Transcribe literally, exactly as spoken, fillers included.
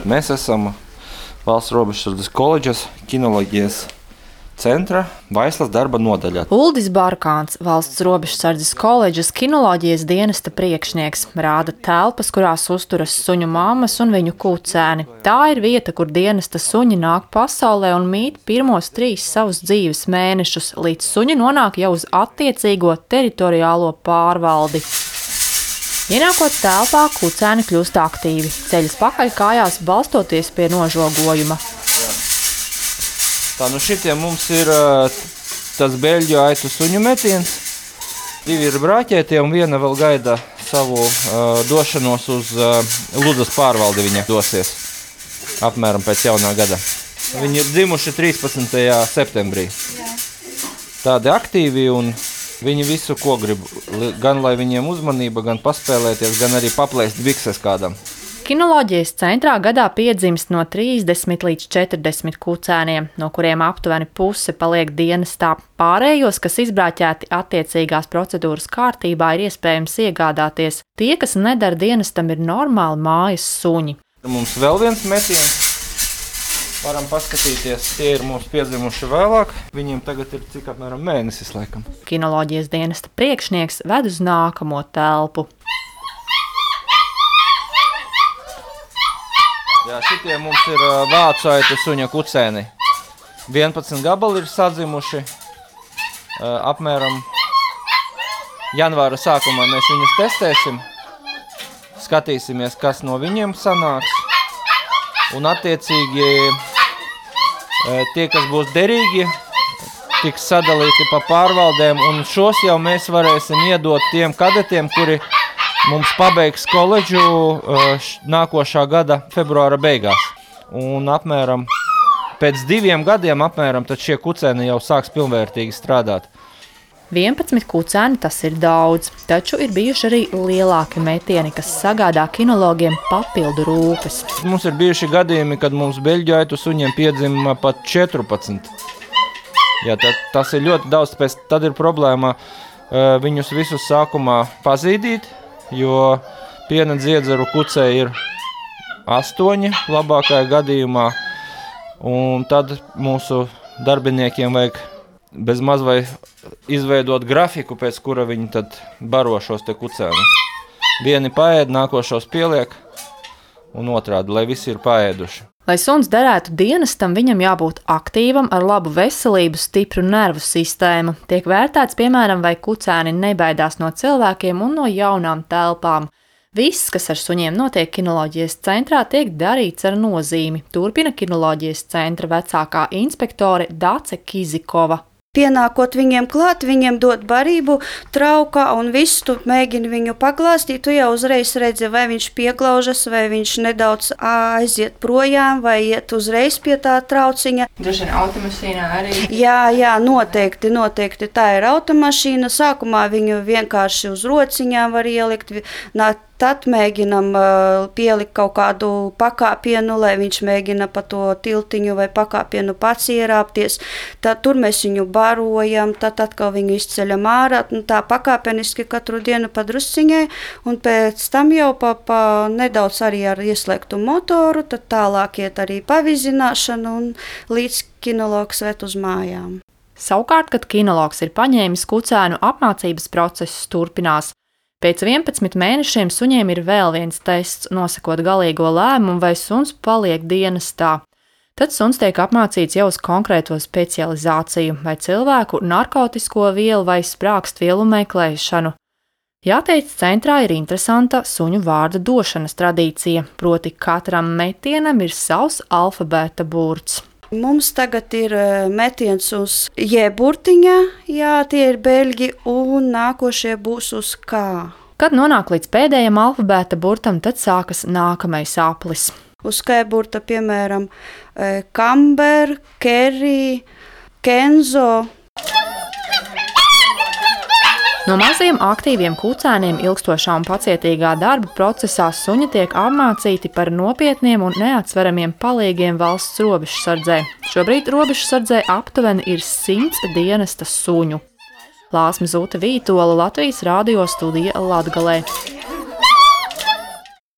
Mēs esam Valsts robežsardzes koledžas kinoloģijas centra Vaislas darba nodaļā. Uldis Barkāns, Valsts robežsardzes koledžas kinoloģijas dienesta priekšnieks, rāda telpas, kurās uzturas suņu mammas un viņu kucēni. Tā ir vieta, kur dienesta suņi nāk pasaulē un mīt pirmos trīs savus dzīves mēnešus, līdz suņi nonāk jau uz attiecīgo teritoriālo pārvaldi. Ienākot telpā, kucēni kļūst aktīvi, ceļas pakaļ kājās balstoties pie nožogojuma. Tā, nu šitie mums ir uh, tas beļģu aitu suņu metiens. Divi ir brāķētie un viena vēl gaida savu uh, došanos uz uh, Ludas pārvaldi. Viņa dosies apmēram pēc jaunā gada. Viņi ir dzimuši trīspadsmitajā septembrī. Tādi aktīvi un viņi visu, ko grib. Gan lai viņiem uzmanība, gan paspēlēties, gan arī paplēst bikses kādam. Kinoloģijas centrā gadā piedzimst no trīsdesmit līdz četrdesmit kucēniem, no kuriem aptuveni puse paliek dienestā. Pārējos, kas izbrāķēti attiecīgās procedūras kārtībā, ir iespējams iegādāties. Tie, kas nedara dienestam, ir normāli mājas suņi. Mums vēl viens metiens. Varam paskatīties, tie ir mums piedzimuši vēlāk. Viņiem tagad ir cik apmēram mēnesis laikam. Kinoloģijas dienesta priekšnieks ved uz nākamo telpu. Jā, šitie mums ir vācu aitu suņa kucēni. vienpadsmit gabali ir sadzimuši. Apmēram janvāra sākumā mēs viņus testēsim. Skatīsimies, kas no viņiem sanāks. Un attiecīgi tie, kas būs derīgi, tiks sadalīti pa pārvaldēm. Un šos jau mēs varēsim iedot tiem kadetiem, kuri mums pabeigs koledžu nākošā gada februāra beigās. Un apmēram pēc diviem gadiem apmēram tad šie kucēni jau sāks pilnvērtīgi strādāt. vienpadsmit kucēni tas ir daudz, taču ir bijuši arī lielāki metieni, kas sagādā kinologiem papildu rūpes. Mums ir bijuši gadījumi, kad mums beļģu aitu suņiem piedzima pat četrpadsmit. Jā, tad, tas ir ļoti daudz, pēc tad ir problēma viņus visus sākumā pazīdīt, jo piena dziedzaru kucē ir astoņi labākajā gadījumā, un tad mūsu darbiniekiem vajag bez maz vai izveidot grafiku, pēc kura viņi tad baro šos te kucēnus. Vieni paēd, nākošos pieliek, un otrādi, lai visi ir paēduši. Lai suns derētu dienestam, viņam jābūt aktīvam, ar labu veselību, stipru nervu sistēmu. Tiek vērtēts, piemēram, vai kucēni nebaidās no cilvēkiem un no jaunām telpām. Viss, kas ar suņiem notiek kinoloģijas centrā, tiek darīts ar nozīmi, turpina kinoloģijas centra vecākā inspektore Dace Kizikova. Pienākot viņiem klāt, viņiem dot barību, traukā un visu, tu mēģini viņu paglāstīt, tu jau uzreiz redzi, vai viņš pieglaužas, vai viņš nedaudz aiziet projām, vai iet uzreiz pie tā trauciņa. Droši vien automašīnā arī? Jā, jā, noteikti, noteikti tā ir automašīna. Sākumā viņu vienkārši uz rociņām var ielikt, tad mēģinam uh, pielikt kaut kādu pakāpienu, lai viņš mēģina pa to tiltiņu vai pakāpienu pats ierāpties. Tad tur mēs viņu barojam, tad atkal viņu izceļam ārā, nu, tā pakāpeniski katru dienu pa drusciņai, un pēc tam jau pa, pa nedaudz arī ar ieslēgtu motoru, tad tālāk iet arī pavizināšana un līdz kinologs ved uz mājām. Savukārt, kad kinologs ir paņēmis kucēnu, apmācības process turpinās. Pēc vienpadsmit mēnešiem suņiem ir vēl viens tests, nosakot galīgo lēmumu, vai suns paliek dienestā. Tad suns tiek apmācīts jau uz konkrēto specializāciju, vai cilvēku narkotisko vielu vai sprākstvielu meklēšanu. Jāteic, centrā ir interesanta suņu vārda došanas tradīcija, proti katram metienam ir savs alfabēta burts. Mums tagad ir metiens uz J burtiņa, jā, tie ir beļģi, un nākošie būs uz K. Kad nonāk līdz pēdējam alfabēta burtam, tad sākas nākamais aplis. Uz K burta, piemēram, Kamber, Kerry, Kenzo. No maziem aktīviem kucēniem ilgstošā un pacietīgā darba procesā suņi tiek apmācīti par nopietniem un neatsveramiem palīgiem valsts robežsardzē. Šobrīd robežsardzē aptuveni ir simts dienesta suņu. Lāsma Zute Vītola, Latvijas radio studija Latgalē.